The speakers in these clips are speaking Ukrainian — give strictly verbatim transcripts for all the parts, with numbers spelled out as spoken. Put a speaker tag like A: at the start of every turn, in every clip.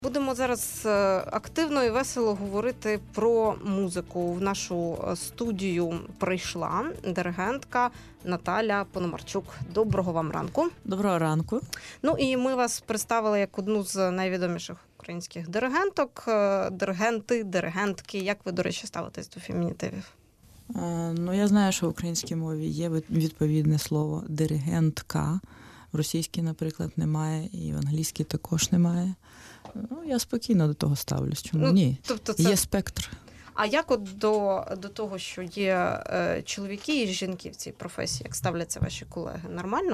A: Будемо зараз активно і весело говорити про музику. В нашу студію прийшла диригентка Наталя Пономарчук. Доброго вам ранку.
B: Доброго ранку.
A: Ну і ми вас представили як одну з найвідоміших українських диригенток. Диригенти, диригентки. Як ви, до речі, ставитесь до фемінітивів?
B: А, ну, я знаю, що в українській мові є відповідне слово «диригентка». В російській, наприклад, немає, і в англійській також немає. Ну, я спокійно до того ставлюсь. Чому ну, ні? Тобто це... Є спектр.
A: А як от до, до того, що є е, чоловіки і жінки в цій професії, як ставляться ваші колеги? Нормально?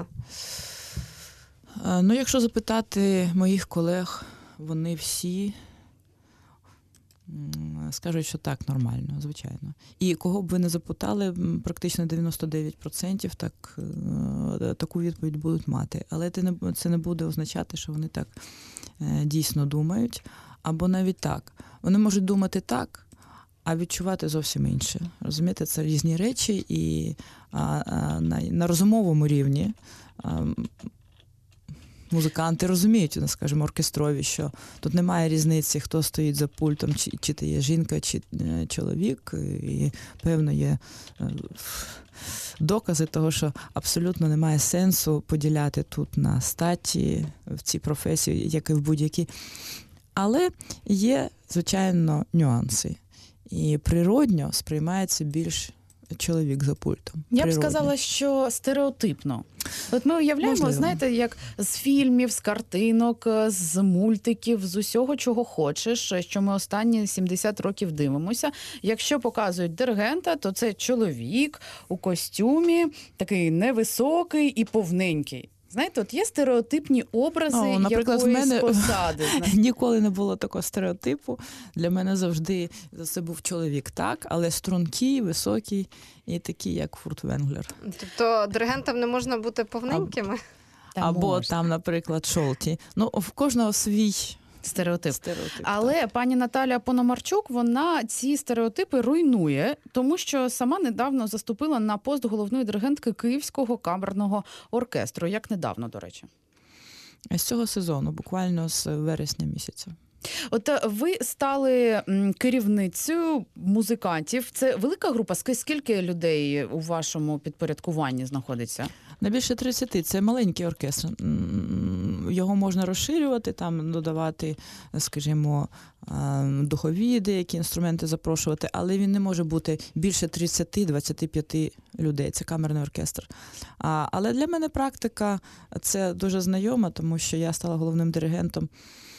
B: А, ну, якщо запитати моїх колег, вони всі скажуть, що так, нормально, звичайно. І кого б ви не запитали, практично дев'яносто дев'ять відсотків так, таку відповідь будуть мати. Але це не буде означати, що вони так дійсно думають. Або навіть так. Вони можуть думати так, а відчувати зовсім інше. Розумієте, це різні речі. І а, а, на, на розумовому рівні а, музиканти розуміють, скажімо, оркестрові, що тут немає різниці, хто стоїть за пультом, чи, чи ти є жінка, чи чоловік. І, певно, є докази того, що абсолютно немає сенсу поділяти тут на статі, в цій професії, як і в будь-якій. Але є, звичайно, нюанси. І природньо сприймається більш чоловік за пультом.
C: Я б сказала, що стереотипно. От ми уявляємо, Можливо. знаєте, як з фільмів, з картинок, з мультиків, з усього, чого хочеш, що ми останні сімдесят років дивимося. Якщо показують диригента, то це чоловік у костюмі, такий невисокий і повненький. Знаєте, от є стереотипні образи О, наприклад, якоїсь в мене посади.
B: Ніколи не було такого стереотипу. Для мене завжди це був чоловік, так, але стрункий, високий і такий, як Фурт Венглер.
A: Тобто диригентам не можна бути повненькими?
B: Там Або можна. там, наприклад, Шолті. Ну, в кожного свій...
C: Стереотип. Стереотип. Але так. Пані Наталя Пономарчук, вона ці стереотипи руйнує, тому що сама недавно заступила на пост головної диригентки Київського камерного оркестру. Як недавно, до речі?
B: З цього сезону, буквально з вересня місяця.
C: От ви стали керівницею музикантів. Це велика група? Скільки людей у вашому підпорядкуванні знаходиться?
B: На більше тридцяти. Це маленький оркестр. Його можна розширювати, там додавати, скажімо, духові деякі інструменти запрошувати, але він не може бути більше тридцять-двадцять п'ять людей. Це камерний оркестр. Але для мене практика це дуже знайома, тому що я стала головним диригентом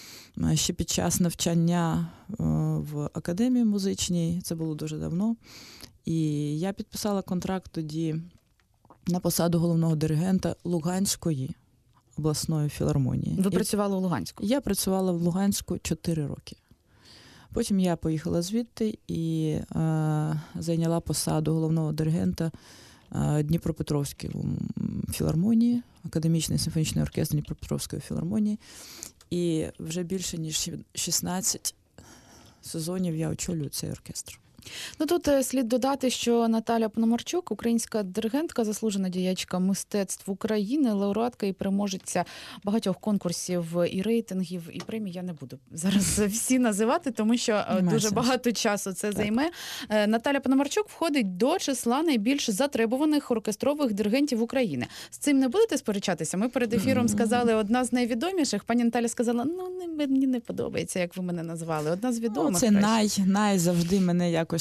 B: ще під час навчання в академії музичній, це було дуже давно, і я підписала контракт тоді на посаду головного диригента Луганської обласної філармонії.
C: Ви працювали у Луганську?
B: Я працювала в Луганську чотири роки. Потім я поїхала звідти і е, зайняла посаду головного диригента е, Дніпропетровської філармонії, академічний симфонічний оркестр Дніпропетровської філармонії. І вже більше, ніж шістнадцять сезонів я очолюю цей оркестр.
C: Ну тут слід додати, що Наталя Пономарчук, українська диригентка, заслужена діячка мистецтв України, лауреатка і переможеця багатьох конкурсів і рейтингів, і премій. Я не буду зараз всі називати, тому що Немає дуже сенсу. багато часу це так. займе. Наталя Пономарчук входить до числа найбільш затребуваних оркестрових диригентів України. З цим не будете сперечатися? Ми перед ефіром mm-hmm. сказали, одна з найвідоміших. Пані Наталя сказала, ну не, мені не подобається, як ви мене назвали. Одна з відомих.
B: Ну, це най, най завжди мене якось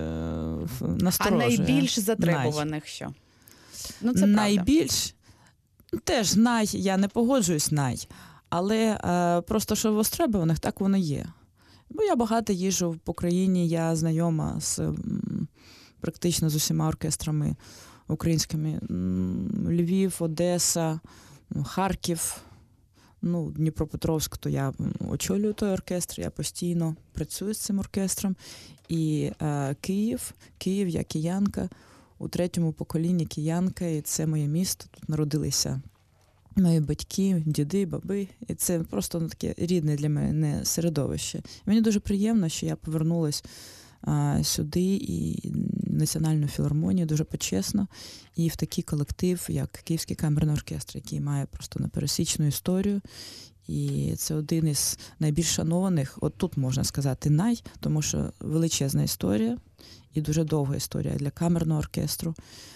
B: насторожує.
C: А найбільш затребуваних най. що? Ну, це
B: найбільш? Правда. Теж най, я не погоджуюсь най. Але е, просто, що востребуваних, так воно є. Бо я багато їжджу по країні, я знайома з практично з усіма оркестрами українськими. Львів, Одеса, Харків, ну, Дніпропетровськ, то я очолюю той оркестр, я постійно працюю з цим оркестром. І е, Київ, Київ, я киянка, у третьому поколінні киянка, і це моє місто, тут народилися мої батьки, діди, баби, і це просто ну, таке рідне для мене середовище. І мені дуже приємно, що я повернулась а, сюди і в Національну філармонію дуже почесно, і в такий колектив, як Київський камерний оркестр, який має просто непересічну історію, І це один із найбільш шанованих, от тут можна сказати най, тому що величезна історія і дуже довга історія для камерного оркестру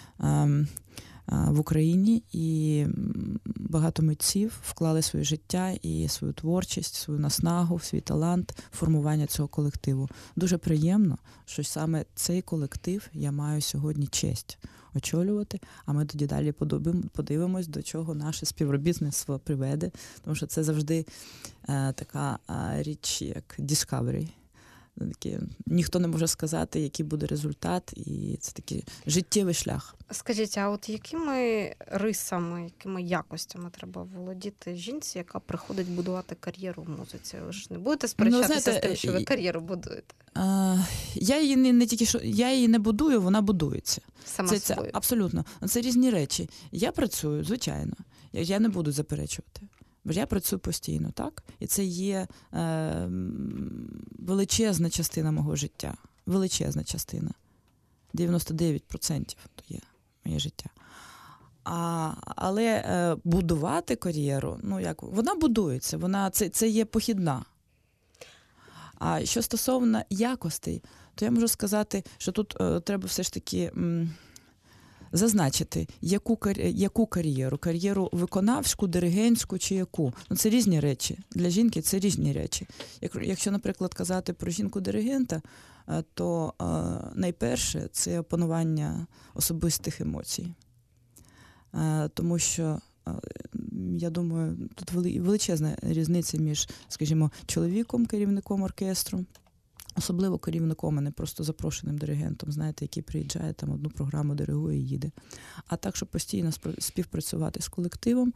B: в Україні, і багато митців вклали своє життя і свою творчість, свою наснагу, свій талант в формування цього колективу. Дуже приємно, що саме цей колектив я маю сьогодні честь очолювати, а ми тоді далі подивимось, до чого наше співробітництво приведе, тому що це завжди е, така е, річ, як discovery. Такі, ніхто не може сказати, який буде результат, і це такий життєвий шлях.
A: Скажіть, а от якими рисами, якими якостями треба володіти жінці, яка приходить будувати кар'єру в музиці? Ви ж не будете сперечатися ну, знаєте, з тим, що ви кар'єру будуєте?
B: А, я її не, не тільки що я її не будую, вона будується.
A: Сама
B: це,
A: собою.
B: Це абсолютно. Це різні речі. Я працюю, звичайно. Я, я не буду заперечувати. Бо я працюю постійно, так? І це є е, величезна частина мого життя. Величезна частина. дев'яносто дев'ять відсотків то є моє життя. А, але е, будувати кар'єру, ну як, вона будується, вона, це, це є похідна. А що стосовно якостей, то я можу сказати, що тут е, треба все ж таки... М, зазначити, яку, яку кар'єру, кар'єру виконавську, диригентську чи яку. Ну, це різні речі. Для жінки це різні речі. Якщо, наприклад, казати про жінку-диригента, то е, найперше це опанування особистих емоцій. Е, тому що, е, я думаю, тут величезна різниця між, скажімо, чоловіком, керівником оркестру, особливо керівником, а не просто запрошеним диригентом, знаєте, який приїжджає, там одну програму диригує і їде. А так, щоб постійно співпрацювати з колективом,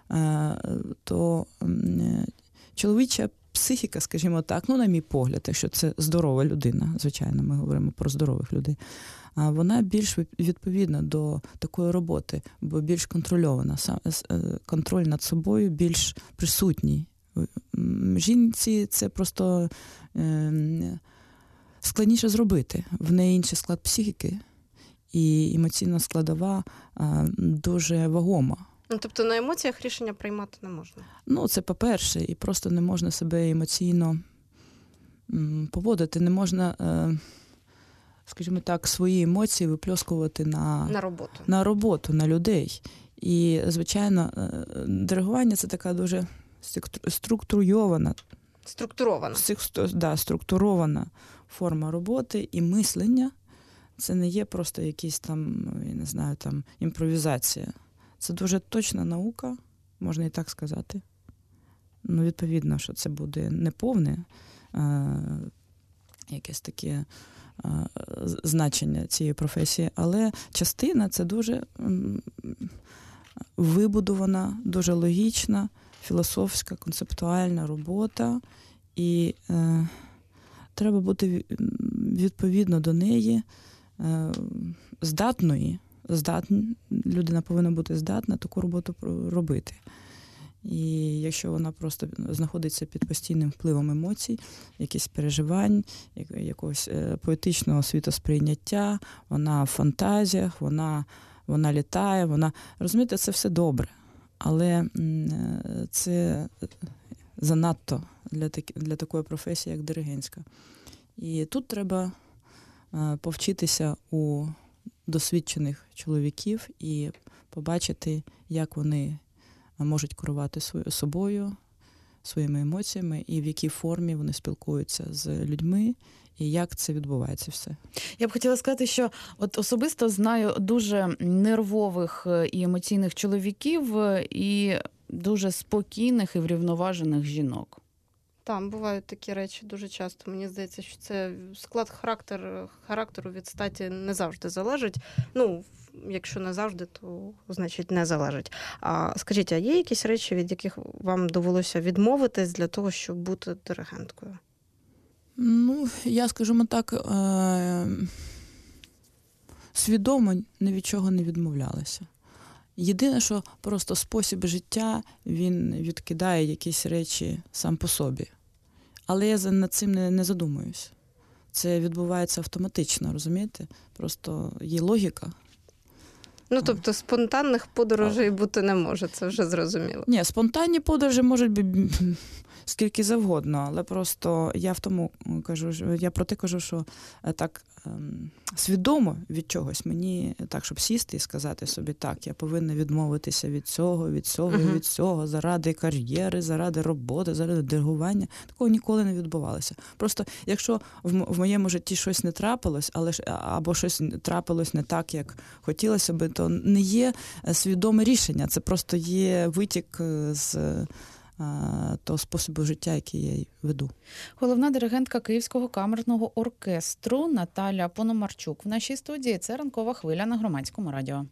B: то чоловіча психіка, скажімо так, ну, на мій погляд, якщо це здорова людина, звичайно, ми говоримо про здорових людей, вона більш відповідна до такої роботи, бо більш контрольована, контроль над собою більш присутній. Жінці це просто е, складніше зробити. В неї інший склад психіки, і емоційна складова е, дуже вагома.
A: Ну, тобто на емоціях рішення приймати не можна?
B: Ну, це по-перше, і просто не можна себе емоційно м, поводити, не можна, е, скажімо так, свої емоції випльоскувати на,
A: на роботу.
B: на роботу, на людей. І, звичайно, е, диригування – це така дуже структурйована,
A: структурована.
B: Да, структурована форма роботи і мислення. Це не є просто якісь там, я не знаю, там імпровізація. Це дуже точна наука, можна і так сказати. Ну, відповідно, що це буде неповне а, якесь таке а, значення цієї професії, але частина – це дуже м, вибудована, дуже логічна, філософська, концептуальна робота, і е, треба бути відповідно до неї е, здатною, здатні, людина повинна бути здатна таку роботу робити. І якщо вона просто знаходиться під постійним впливом емоцій, якихось переживань, якогось поетичного світосприйняття, вона в фантазіях, вона, вона літає, вона, розумієте, це все добре. Але це занадто для, так, для такої професії, як диригентська. І тут треба повчитися у досвідчених чоловіків і побачити, як вони можуть керувати собою, своїми емоціями, і в якій формі вони спілкуються з людьми, і як це відбувається все.
C: Я б хотіла сказати, що от особисто знаю дуже нервових і емоційних чоловіків, і дуже спокійних і врівноважених жінок.
A: Там бувають такі речі дуже часто. Мені здається, що це склад характер, характеру від статі не завжди залежить. Ну, якщо не завжди, то значить не залежить. А скажіть, а є якісь речі, від яких вам довелося відмовитись для того, щоб бути диригенткою?
B: Ну, я, скажімо так, е- свідомо ні від чого не відмовлялася. Єдине, що просто спосіб життя, він відкидає якісь речі сам по собі. Але я над цим не, не задумуюсь. Це відбувається автоматично, розумієте? Просто є логіка.
A: Ну, тобто спонтанних подорожей бути не може, це вже зрозуміло.
B: Ні, спонтанні подорожі можуть бути скільки завгодно, але просто я в тому кажу, я про те кажу, що так ем, свідомо від чогось мені так, щоб сісти і сказати собі, так, я повинна відмовитися від цього, від цього, uh-huh. від цього, заради кар'єри, заради роботи, заради диригування. Такого ніколи не відбувалося. Просто якщо в, в моєму житті щось не трапилось, але ж або щось трапилось не так, як хотілося би, то не є свідоме рішення, це просто є витік з того способу життя, який я веду.
C: Головна диригентка Київського камерного оркестру Наталя Пономарчук в нашій студії. Це «Ранкова хвиля» на Громадському радіо.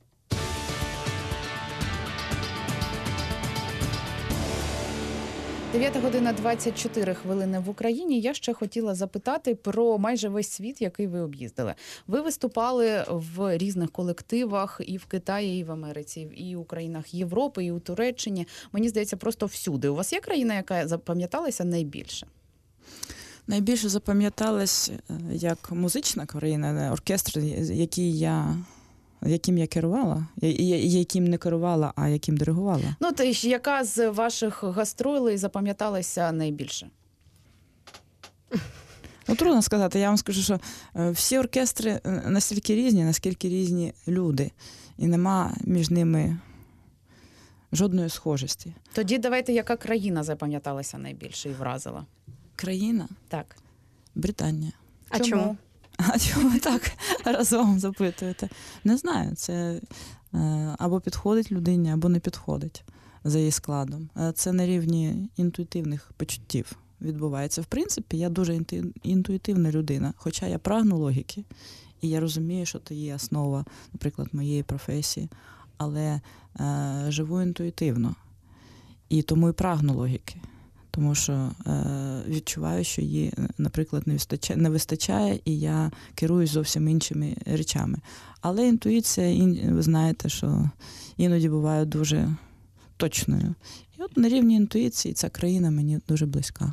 C: дев'ята година двадцять чотири хвилини в Україні. Я ще хотіла запитати про майже весь світ, який ви об'їздили. Ви виступали в різних колективах і в Китаї, і в Америці, і у країнах Європи, і у Туреччині. Мені здається, просто всюди. У вас є країна, яка запам'яталася найбільше?
B: Найбільше запам'яталась як музична країна, оркестр, який я... яким я керувала, яким не керувала, а яким диригувала.
C: Ну, то яка з ваших гастролей запам'яталася найбільше?
B: Ну, трудно сказати. Я вам скажу, що всі оркестри настільки різні, наскільки різні люди. І нема між ними жодної схожості.
C: Тоді давайте, яка країна запам'яталася найбільше і вразила?
B: Країна?
C: Так.
B: Британія.
A: А чому? чому?
B: А чому ви так разом запитуєте? Не знаю, це або підходить людині, або не підходить за її складом. Це на рівні інтуїтивних почуттів відбувається. В принципі, я дуже інтуїтивна людина, хоча я прагну логіки, і я розумію, що це є основа, наприклад, моєї професії, але е, живу інтуїтивно, і тому і прагну логіки. Тому що е, відчуваю, що її, наприклад, не вистачає, не вистачає, і я керуюсь зовсім іншими речами. Але інтуїція, ін, ви знаєте, що іноді буває дуже точною. І от на рівні інтуїції ця країна мені дуже близька.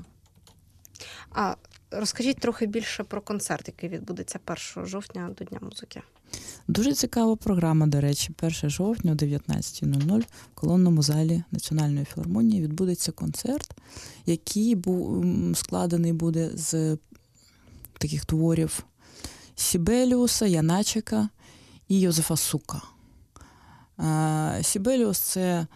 A: А розкажіть трохи більше про концерт, який відбудеться першого жовтня до Дня музики.
B: Дуже цікава програма, до речі. першого жовтня о дев'ятнадцята нуль нуль в колонному залі Національної філармонії відбудеться концерт, який був складений буде з таких творів Сібеліуса, Яначика і Йозефа Сука. Сібеліус – це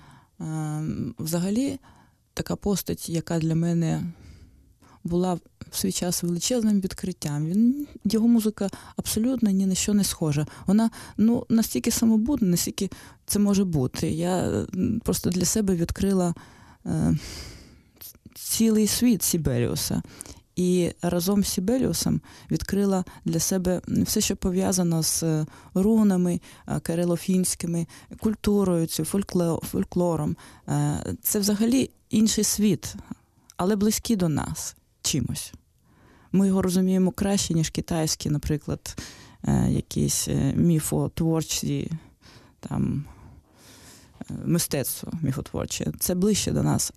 B: взагалі така постать, яка для мене була в свій час величезним відкриттям. Він, його музика абсолютно ні на що не схожа. Вона ну, настільки самобутна, настільки це може бути. Я просто для себе відкрила е, цілий світ Сібеліуса. І разом з Сібеліусом відкрила для себе все, що пов'язано з рунами кирило-фінськими, культурою, фольклором. Це взагалі інший світ, але близький до нас чимось. Ми його розуміємо краще, ніж китайські, наприклад, якісь міфотворчі, там, мистецтво міфотворче. Це ближче до нас.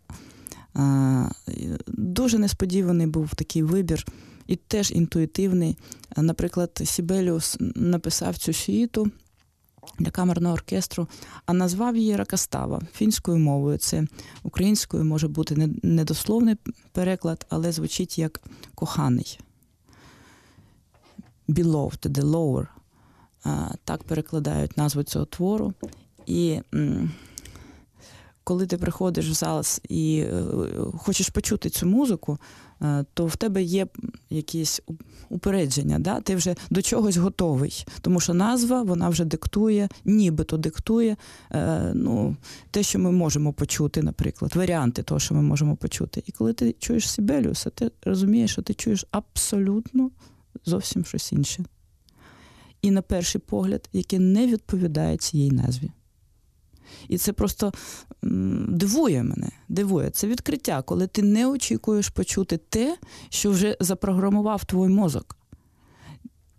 B: Дуже несподіваний був такий вибір і теж інтуїтивний. Наприклад, Сібеліус написав цю сюїту для камерного оркестру, а назвав її Ракастава фінською мовою. Це українською може бути недословний переклад, але звучить як «коханий». «Beloved», «the lower». Так перекладають назву цього твору. І коли ти приходиш в зал і хочеш почути цю музику, то в тебе є якісь упередження, да? Ти вже до чогось готовий, тому що назва, вона вже диктує, нібито диктує ну, те, що ми можемо почути, наприклад, варіанти того, що ми можемо почути. І коли ти чуєш Сібеліуса, ти розумієш, що ти чуєш абсолютно зовсім щось інше. І на перший погляд, яке не відповідає цій назві. І це просто м, дивує мене, дивує. Це відкриття, коли ти не очікуєш почути те, що вже запрограмував твій мозок.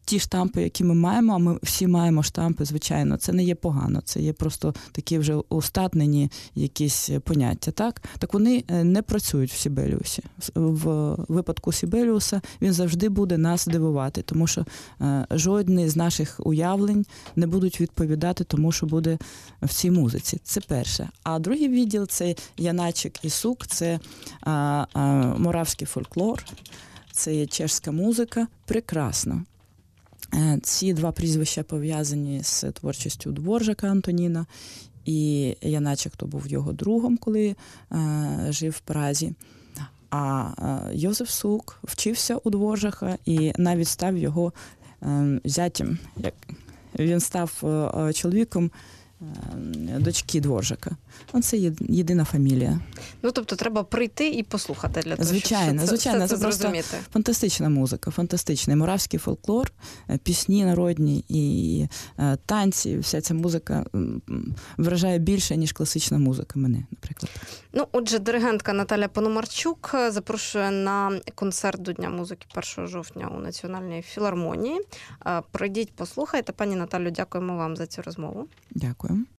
B: ті штампи, які ми маємо, а ми всі маємо штампи, звичайно, це не є погано, це є просто такі вже устатнені якісь поняття, так? Так вони не працюють в Сібеліусі. В випадку Сібеліуса він завжди буде нас дивувати, тому що е, жодні з наших уявлень не будуть відповідати тому, що буде в цій музиці. Це перше. А другий відділ – це Яначек і Сук, це е, е, моравський фольклор, це є чешська музика, прекрасно. Ці два прізвища пов'язані з творчістю Дворжака Антоніна, і Яначек то був його другом, коли е, жив в Празі. А е, Йозеф Сук вчився у Дворжака і навіть став його е, зятем. Як він став е, чоловіком е, дочки Дворжака. Це єдина фамілія.
A: Ну, тобто треба прийти і послухати для того,
B: звичайно,
A: щоб це,
B: звичайно,
A: все це
B: це просто
A: зрозуміти.
B: Фантастична музика, фантастичний моравський фольклор, пісні народні і е, танці. Вся ця музика вражає більше, ніж класична музика мене, наприклад.
A: Ну, отже, диригентка Наталя Пономарчук запрошує на концерт до Дня музики першого жовтня у Національній філармонії. Прийдіть, послухайте. Пані Наталю, дякуємо вам за цю розмову.
B: Дякую.